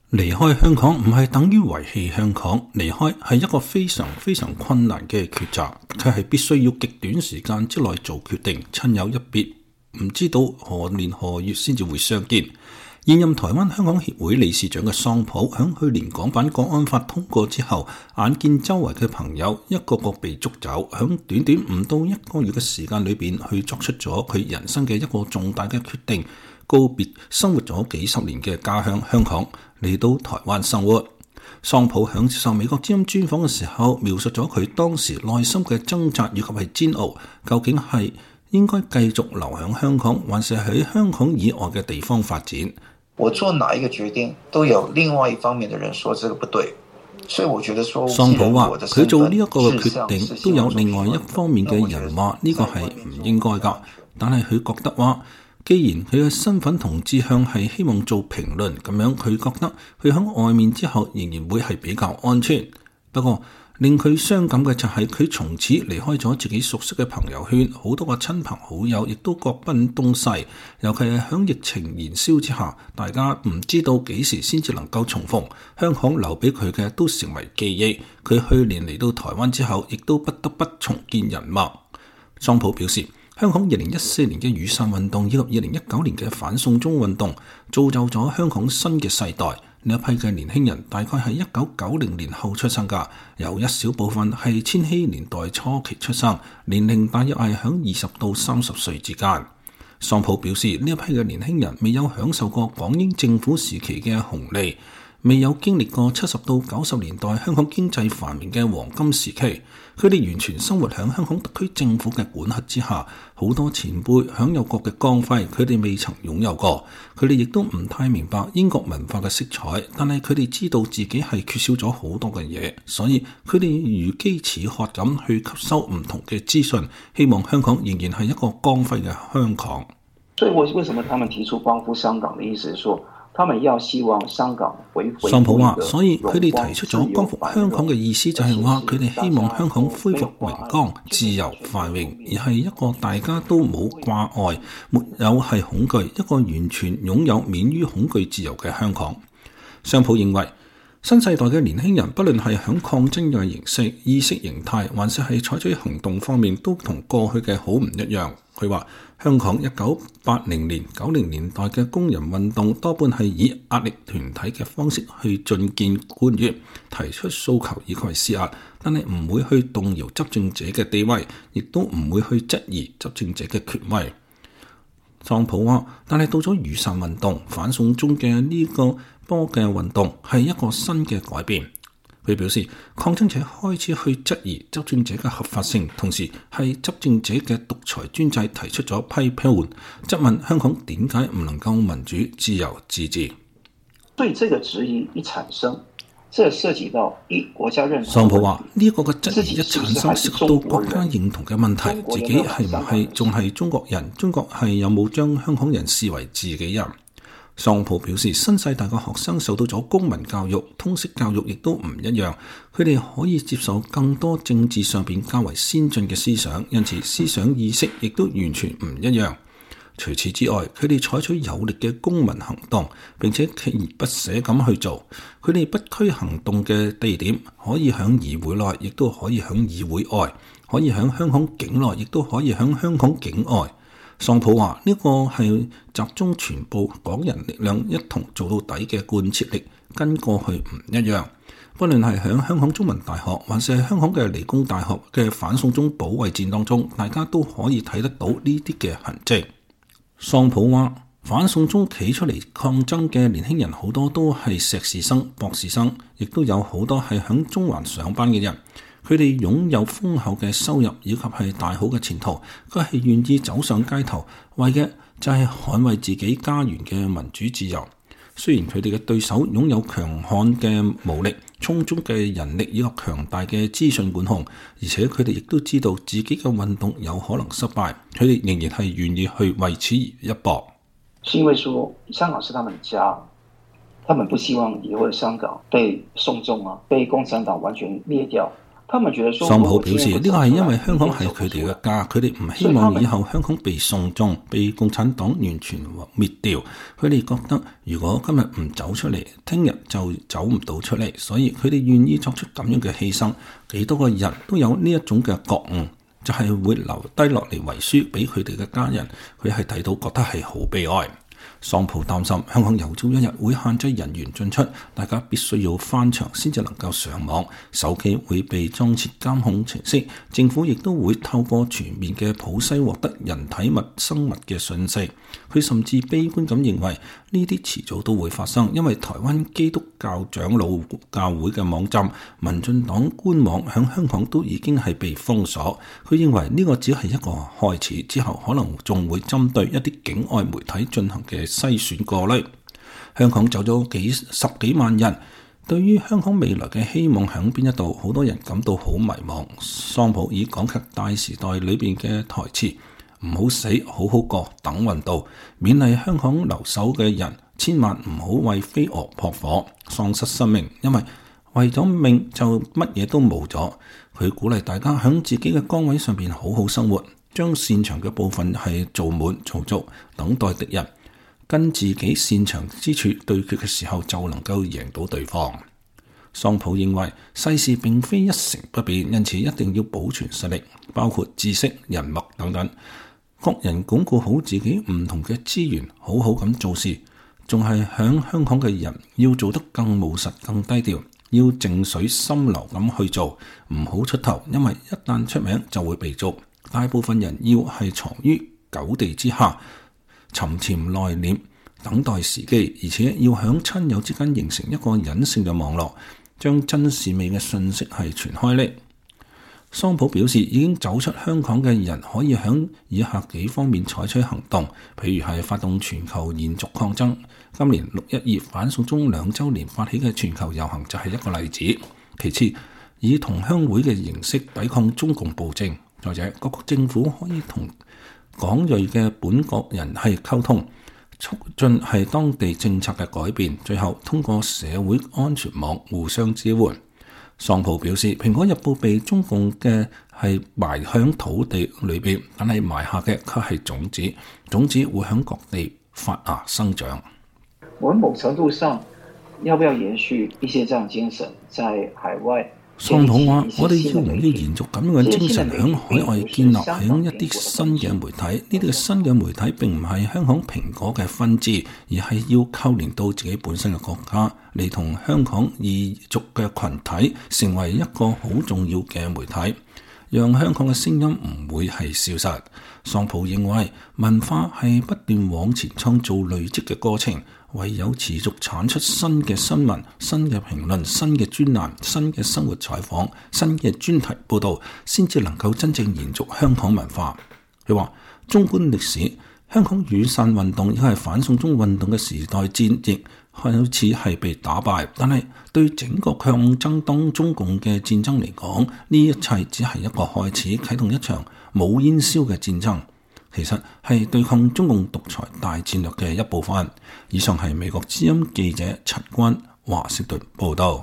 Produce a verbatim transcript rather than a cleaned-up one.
離開香港唔係等於遺棄香港，離開係一個非常非常困難嘅抉擇，佢係必須要極短時間之內做決定，親友一別，唔知道何年何月先至會相見。現任台灣香港協會理事長嘅桑普響去年港版國安法通過之後，眼見周圍嘅朋友一個個被捉走，響短短唔到一個月嘅時間裏邊，去作出咗佢人生嘅一個重大嘅決定，告別生活咗幾十年嘅家鄉香港，嚟到台灣生活。桑普響接受美國之音專訪嘅時候，描述咗佢當時內心嘅掙扎以及係煎熬，究竟係應該繼續留喺香港，還是喺香港以外嘅地方發展？ 我做哪一個決定，都有另外一方面的人說這個不對，所以我覺得說， 桑普話佢做呢一個嘅決定，都有另外一方面嘅人話呢個係唔應該噶，但係佢覺得話，既然佢嘅身份同志向係希望做評論，咁樣佢覺得佢喺外面之後仍然會係比較安全。不過令佢傷感嘅就係佢從此離開咗自己熟悉嘅朋友圈，好多個親朋好友亦都各奔東西。尤其係喺疫情燃燒之下，大家唔知道幾時先至能夠重逢。香港留俾佢嘅都成為記憶。佢去年嚟到台灣之後，亦都不得不重建人脈。桑普表示，香港二零一四年嘅雨傘運動以及二零一九年嘅反送中運動，造就咗香港新嘅世代。呢一批嘅年輕人大概係一九九零年後出生㗎，有一小部分係千禧年代初期出生，年齡大約係響二十到三十歲之間。桑普表示，呢一批嘅年輕人未有享受過港英政府時期嘅紅利，未有經歷過七十到九十年代香港經濟繁榮嘅黃金時期，佢哋完全生活喺香港特區政府嘅管轄之下，好多前輩享有過嘅光輝，佢哋未曾擁有過。佢哋亦都唔太明白英國文化嘅色彩，但係佢哋知道自己係缺少咗好多嘅嘢，所以佢哋如飢似渴咁去吸收唔同嘅資訊，希望香港仍然係一個光輝嘅香港。 所以，我為什麼他們提出光復香港的意思是說，他們要希望香港回復。 桑普話，所以佢哋提出咗光復香港嘅意思就係話，佢哋希望香港恢復榮光、自由、繁榮，而係一個大家都冇掛礙、沒有係恐懼，一個完全擁有免於恐懼自由嘅香港。桑普認為，新世代嘅年輕人，不論係響抗爭嘅形式、意識形態，還是係採取行動方面，都同過去嘅好唔一樣。佢話香港一九八零年、九零年代嘅工人運動多半係以壓力團體嘅方式去進見官員，提出訴求以及施壓，但係唔會去動搖執政者嘅地位，亦都唔會去質疑執政者嘅權威。桑普話，但係到咗雨傘運動、反送中嘅呢個波嘅運動係一個新嘅改變。佢表示，抗爭者開始去質疑執政者嘅合法性，同時係執政者嘅獨裁專制提出咗批判，質問香港點解唔能夠民主、自由、自治。 所以這個質疑一產生，這涉及到一國家認同。 桑普話呢一個嘅質疑一產生，涉及到國家認同嘅問題，自己係唔係仲係中國人？中國係有冇將香港人視為自己人？桑普表示，新世代嘅學生受到咗公民教育、通識教育亦都唔一樣，佢哋可以接受更多政治上邊較為先進嘅思想，因此思想意識亦都完全唔一樣。除此之外，佢哋採取有力嘅公民行動，並且鍥而不捨咁去做。佢哋不拘行動嘅地點可以喺議會內，亦都可以喺議會外，可以喺香港境內，亦都可以喺香港境外。桑普話呢個係集中全部港人力量一同做到底嘅貫徹力，跟過去唔一樣。不論係喺香港中文大學，還是係香港嘅理工大學嘅反送中保衛戰當中，大家都可以睇得到呢啲嘅痕跡。桑普話，反送中企出嚟抗爭嘅年輕人好多都係碩士生、博士生，亦都有好多係喺中環上班嘅人。佢哋擁有豐厚嘅收入以及係大好嘅前途，佢係願意走上街頭，為嘅就係捍衛自己家園嘅民主自由。雖然佢哋嘅對手擁有強悍嘅武力、充足嘅人力以及強大嘅資訊管控，而且佢哋亦都知道自己嘅運動有可能失敗，佢哋仍然係願意去為此而一搏。 是因為說香港是他們家，他們不希望以後的香港被送中啊，被共產黨完全滅掉。 他們覺得說， 桑普表示呢個係因為香港係佢哋嘅家，佢哋唔希望以後香港被送中、被共產黨完全滅掉。佢哋覺得如果今日唔走出嚟，聽日就走唔到出嚟，所以佢哋願意作出咁樣嘅犧牲。幾多個人都有呢一種嘅覺悟，就係、是、會留低落嚟遺書俾佢哋嘅家人。佢係睇到覺得係好悲哀。桑普擔心香港有朝一日會限制人員進出，大家必須要翻牆先至能夠上網，手機會被裝設監控程式，政府亦都會透過全面嘅普篩獲得人體物生物嘅信息。佢甚至悲觀咁認為呢啲遲早都會發生，因為台灣基督教長老教會嘅網站、民進黨官網響香港都已經係被封鎖。佢認為呢個只係一個開始，之後可能仲會針對一啲境外媒體進行嘅篩選過濾。香港走咗幾十幾萬人，對於香港未來嘅希望響邊一度，好多人感到好迷茫。桑普以港劇大時代裏邊嘅台詞，唔好死，好好過，等運到，勉勵香港留守嘅人，千萬唔好為飛蛾撲火，喪失生命，因為為咗命就乜嘢都冇咗。佢鼓勵大家響自己嘅崗位上邊好好生活，將擅長嘅部分係做滿做足，等待敵人跟自己擅長之處對決嘅時候，就能夠贏到對方。桑普認為世事並非一成不變，因此一定要保存實力，包括知識、人脈等等。各人鞏固好自己唔同嘅資源，好好咁做事。仲係響香港嘅人要做得更務實、更低調，要靜水深流咁去做，唔好出頭，因為一旦出名就會被捉。大部分人要係藏於九地之下，沉潛內斂，等待時機，而且要響親友之間形成一個隱性嘅網絡，將真善美嘅信息係傳開嚟。桑普表示，已經走出香港嘅人可以響以下幾方面採取行動，譬如係發動全球延續抗爭。今年六一二反送中兩週年發起嘅全球遊行就係一個例子。其次，以同鄉會嘅形式抵抗中共暴政。再者，各國政府可以同港裔嘅本國人係溝通，促進係當地政策嘅改變。最後，通過社會安全網互相支援。桑普表示，《蘋果日報》被中共嘅係埋響土地裏邊，但係埋下嘅卻係種子，種子會響各地發芽生長。 我們某程度上，要不要延續一些這樣精神，在海外？ 桑普話：我哋要唔要延續咁樣嘅精神，響海外建立響一啲新嘅媒體？呢啲新嘅媒體並唔係香港蘋果嘅分支，而係要扣連到自己本身嘅國家，嚟同香港異族嘅群體成為一個好重要嘅媒體，讓香港嘅聲音唔會係消失。桑普認為文化係不斷往前創造累積嘅過程。唯有持續產出新嘅新聞、新嘅評論、新嘅專欄、新嘅生活採訪、新嘅專題報導，先至能夠真正延續香港文化。佢話：縱觀歷史，香港雨傘運動亦係反送中運動嘅時代戰役，好似係被打敗，但係對整個抗爭當中共嘅戰爭嚟講，呢一切只係一個開始，啟動一場冇煙硝嘅戰爭。其實係對抗中共獨裁大戰略嘅一部分。以上係美國之音記者陳君華盛頓報道。